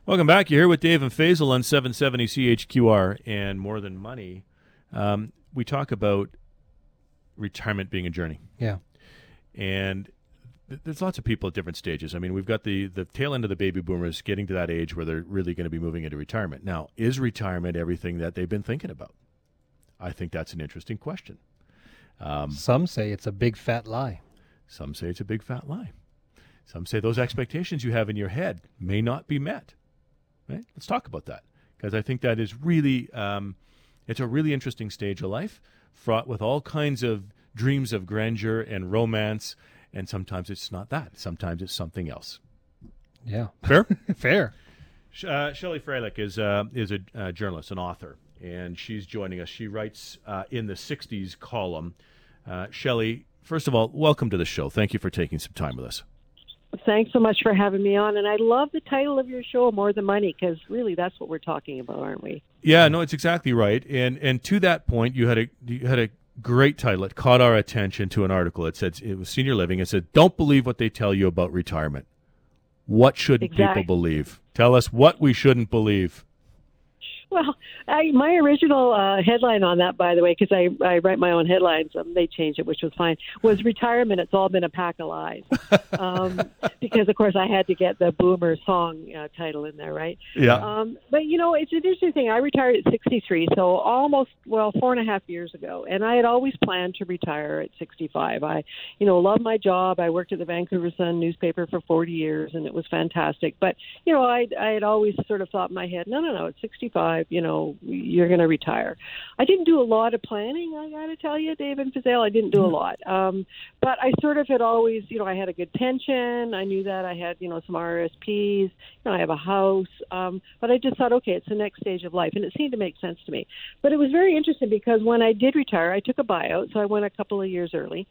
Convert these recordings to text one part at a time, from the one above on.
Welcome back. You're here with Dave and Faisal on 770 CHQR and More Than Money. We talk about retirement being a journey. Yeah. And there's lots of people at different stages. I mean, we've got the tail end of the baby boomers getting to that age where they're really going to be moving into retirement. Now, is retirement everything that they've been thinking about? I think that's an interesting question. Some say it's a big fat lie. Some say it's a big fat lie. Some say those expectations you have in your head may not be met. Right? Let's talk about that, because I think that is really, it's a really interesting stage of life, fraught with all kinds of dreams of grandeur and romance, and sometimes it's not that. Sometimes it's something else. Yeah. Fair? Fair. Shelley Freilich is a journalist, an author, and she's joining us. She writes in the 60s column. Shelley, first of all, welcome to the show. Thank you for taking some time with us. Thanks so much for having me on. And I love the title of your show, More Than Money, because really that's what we're talking about, aren't we? Yeah, no, it's exactly right. And to that point, you had a great title. It caught our attention to an article. It said, it was Senior Living. It said, "Don't believe what they tell you about retirement." What shouldn't people believe? Tell us what we shouldn't believe. Well, my original headline on that, by the way, because I write my own headlines, they changed it, which was fine, was "Retirement, It's All Been a Pack of Lies." Because, of course, I had to get the Boomer song title in there, right? Yeah. But, it's an interesting thing. I retired at 63, so almost, 4.5 years ago. And I had always planned to retire at 65. I, loved my job. I worked at the Vancouver Sun newspaper for 40 years, and it was fantastic. But, I had always sort of thought in my head, no, at 65, you're going to retire. I didn't do a lot of planning, I got to tell you, Dave and Fazale. I didn't do a lot. But I sort of had always, I had a good pension. I knew that I had, some RSPs. I have a house. But I just thought, okay, it's the next stage of life. And it seemed to make sense to me. But it was very interesting because when I did retire, I took a buyout. So I went a couple of years early.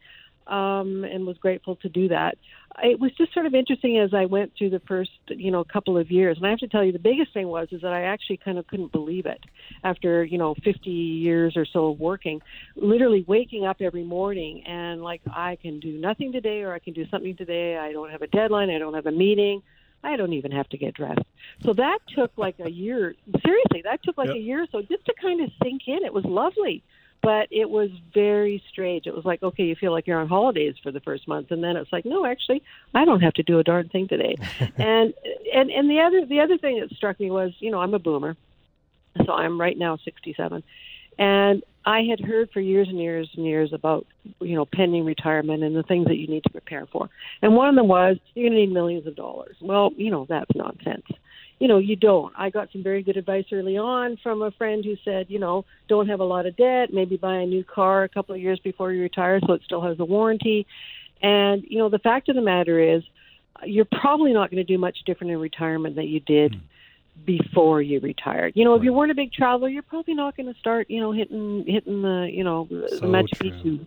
And was grateful to do that. It was just sort of interesting as I went through the first, couple of years. And I have to tell you, the biggest thing is that I actually kind of couldn't believe it after, 50 years or so of working, literally waking up every morning and like, I can do nothing today or I can do something today. I don't have a deadline. I don't have a meeting. I don't even have to get dressed. So that took like a year. Seriously, that took like a year or so just to kind of sink in. It was lovely. But it was very strange. It was like, okay, you feel like you're on holidays for the first month, and then it's like, no, actually, I don't have to do a darn thing today. and the other thing that struck me was, I'm a boomer, so I'm right now 67, and I had heard for years and years and years about, pending retirement and the things that you need to prepare for. And one of them was you're going to need millions of dollars. Well, that's nonsense. You don't. I got some very good advice early on from a friend who said, don't have a lot of debt, maybe buy a new car a couple of years before you retire so it still has a warranty. And, the fact of the matter is you're probably not going to do much different in retirement than you did before you retired. If you weren't a big traveler, you're probably not going to start, hitting the, the Machu Picchu,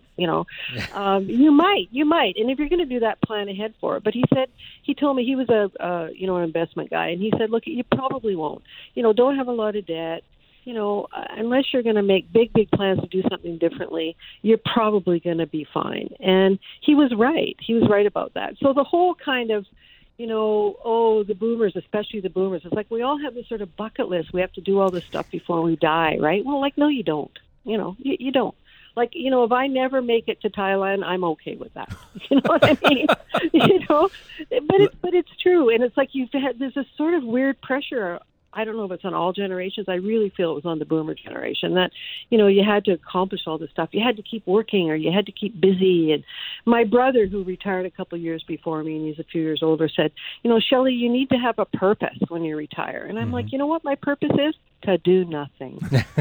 you might. And if you're going to do that, plan ahead for it. But he told me he was an investment guy. And he said, look, you probably won't, don't have a lot of debt. Unless you're going to make big plans to do something differently, you're probably going to be fine. And he was right. He was right about that. So the whole kind of, the boomers, especially the boomers. It's like we all have this sort of bucket list. We have to do all this stuff before we die, right? Well, no, you don't. You don't. Like, if I never make it to Thailand, I'm okay with that. You know what I mean? But it's true. And it's like there's this sort of weird pressure. I don't know if it's on all generations. I really feel it was on the boomer generation that, you had to accomplish all this stuff. You had to keep working or you had to keep busy. And my brother, who retired a couple of years before me, and he's a few years older, said, Shelley, you need to have a purpose when you retire. And I'm like, you know what my purpose is? To do nothing.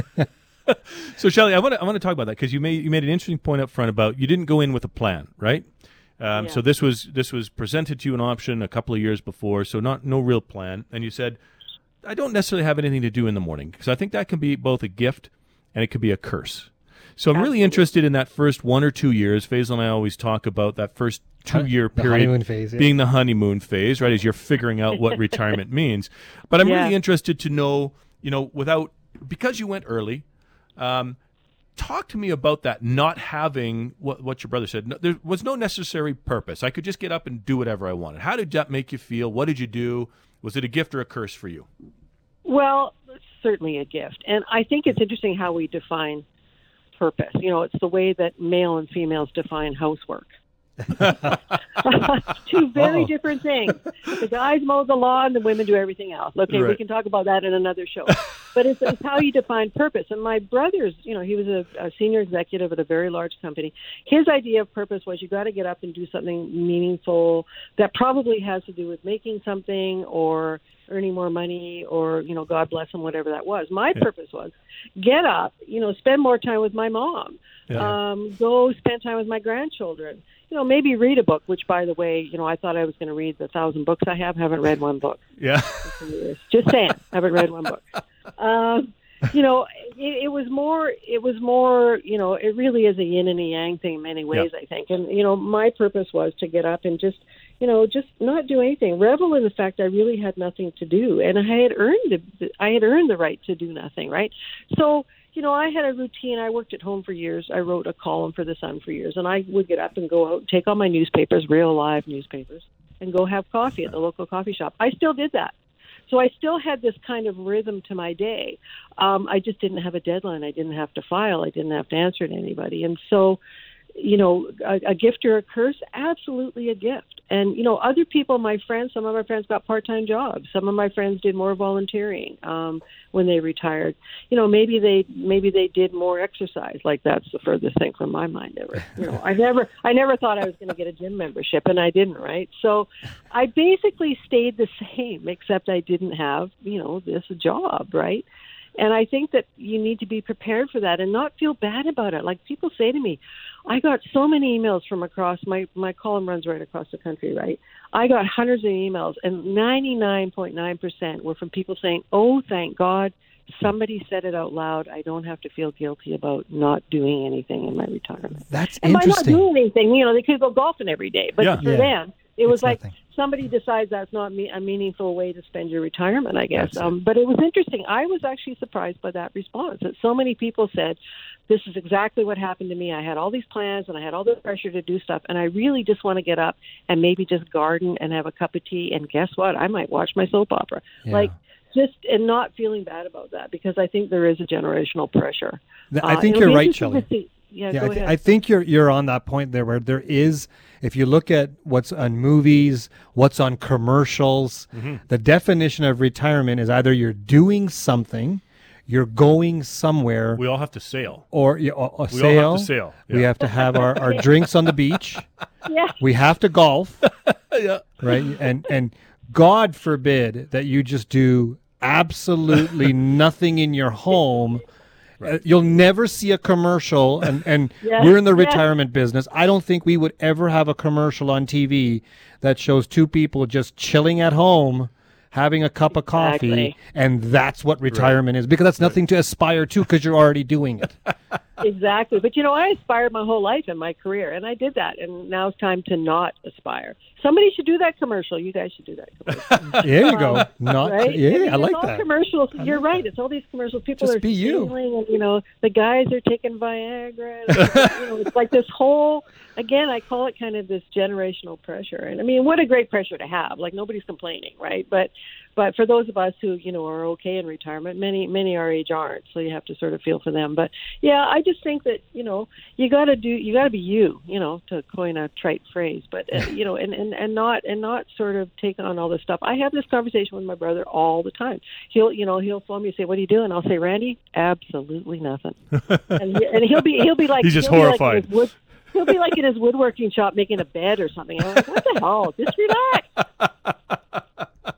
So, Shelley, I want to talk about that because you made an interesting point up front about you didn't go in with a plan, right? So this was presented to you an option a couple of years before, so no real plan. And you said, I don't necessarily have anything to do in the morning because I think that can be both a gift and it could be a curse. So I'm really interested in that first 1 or 2 years. Faisal and I always talk about that first 2-year period being the honeymoon phase, right, as you're figuring out what retirement means. But I'm really interested to know, because you went early, talk to me about that not having what your brother said. There was no necessary purpose. I could just get up and do whatever I wanted. How did that make you feel? What did you do? Was it a gift or a curse for you? Well, certainly a gift. And I think it's interesting how we define purpose. It's the way that male and females define housework. Two very different things. The guys mow the lawn, the women do everything else. Okay, right. We can talk about that in another show. But it's how you define purpose. And my brother's, he was a senior executive at a very large company. His idea of purpose was you got to get up and do something meaningful that probably has to do with making something or earning more money or, God bless him, whatever that was. My purpose was get up, spend more time with my mom, go spend time with my grandchildren. Maybe read a book, which, by the way, I thought I was going to read the 1,000 books I have. Haven't read one book. Yeah. Just saying. Haven't read one book. It was more, it really is a yin and a yang thing in many ways, I think. And, my purpose was to get up and just not do anything. Revel in the fact I really had nothing to do. And I had earned the right to do nothing, right? So, I had a routine. I worked at home for years. I wrote a column for The Sun for years. And I would get up and go out, take all my newspapers, real live newspapers, and go have coffee at the local coffee shop. I still did that. So I still had this kind of rhythm to my day. I just didn't have a deadline. I didn't have to file. I didn't have to answer to anybody. And so, a gift or a curse, absolutely a gift. And, other people, some of my friends got part-time jobs. Some of my friends did more volunteering when they retired. Maybe they did more exercise. Like, that's the furthest thing from my mind ever. I never thought I was going to get a gym membership, and I didn't, right? So I basically stayed the same, except I didn't have, this job, right? And I think that you need to be prepared for that and not feel bad about it. Like, people say to me, I got so many emails from across, my column runs right across the country, right? I got hundreds of emails, and 99.9% were from people saying, oh, thank God, somebody said it out loud. I don't have to feel guilty about not doing anything in my retirement. That's and interesting. by not doing anything, they could go golfing every day. But for them, it was like nothing. Somebody decides that's not a meaningful way to spend your retirement, I guess. But it was interesting. I was actually surprised by that response, that so many people said, this is exactly what happened to me. I had all these plans and I had all the pressure to do stuff, and I really just want to get up and maybe just garden and have a cup of tea, and guess what? I might watch my soap opera. Yeah. And not feeling bad about that, because I think there is a generational pressure. I think you're right, Shelley. Go ahead. I think you're on that point there, where there is, if you look at what's on movies, what's on commercials, the definition of retirement is either you're doing something, you're going somewhere. We all have to sail. Or we sail. all have to sail. Yeah. We have to have our drinks on the beach. Yeah. We have to golf. Yeah. Right? And God forbid that you just do absolutely nothing in your home. Right. You'll never see a commercial, and we're in the retirement business. I don't think we would ever have a commercial on TV that shows two people just chilling at home, having a cup of coffee, and that's what retirement is, because that's nothing to aspire to, because you're already doing it. Exactly. But, I aspired my whole life in my career, and I did that, and now it's time to not aspire. Somebody should do that commercial. You guys should do that commercial. There you go. Right? Yeah, I like all that. Commercials. You're right. It's all these commercials. People just are be you. stealing, and, the guys are taking Viagra. And, it's like this whole, again, I call it kind of this generational pressure. And, I mean, what a great pressure to have. Like, nobody's complaining, right? But for those of us who, are okay in retirement, many our age aren't, so you have to sort of feel for them. But, yeah, I just think that, you got to be you, to coin a trite phrase. But, and not sort of take on all this stuff. I have this conversation with my brother all the time. He'll phone me and say, "What are you doing?" I'll say, "Randy, absolutely nothing." and he'll be like, he's just horrified. He'll be like in his woodworking shop making a bed or something. I'm like, what the hell? Just relax.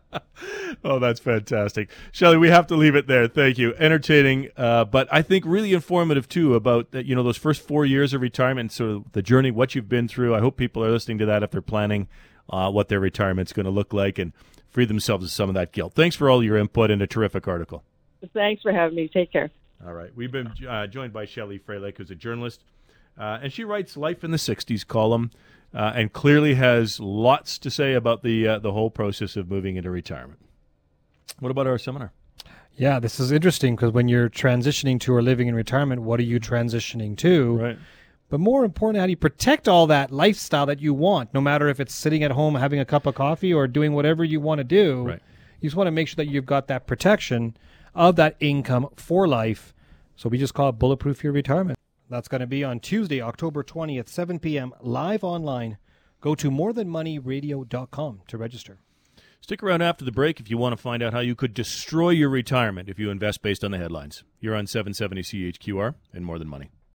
Oh, that's fantastic. Shelley, we have to leave it there. Thank you. Entertaining, but I think really informative, too, about those first 4 years of retirement, sort of the journey, what you've been through. I hope people are listening to that if they're planning what their retirement's going to look like, and free themselves of some of that guilt. Thanks for all your input, and a terrific article. Thanks for having me. Take care. All right. We've been joined by Shelley Frelick, who's a journalist, and she writes Life in the 60s column, and clearly has lots to say about the whole process of moving into retirement. What about our seminar? Yeah, this is interesting, because when you're transitioning to or living in retirement, what are you transitioning to? Right. But more important, how do you protect all that lifestyle that you want, no matter if it's sitting at home having a cup of coffee or doing whatever you want to do? Right. You just want to make sure that you've got that protection of that income for life. So we just call it Bulletproof Your Retirement. That's going to be on Tuesday, October 20th, 7 p.m. live online. Go to morethanmoneyradio.com to register. Stick around after the break if you want to find out how you could destroy your retirement if you invest based on the headlines. You're on 770 CHQR and More Than Money.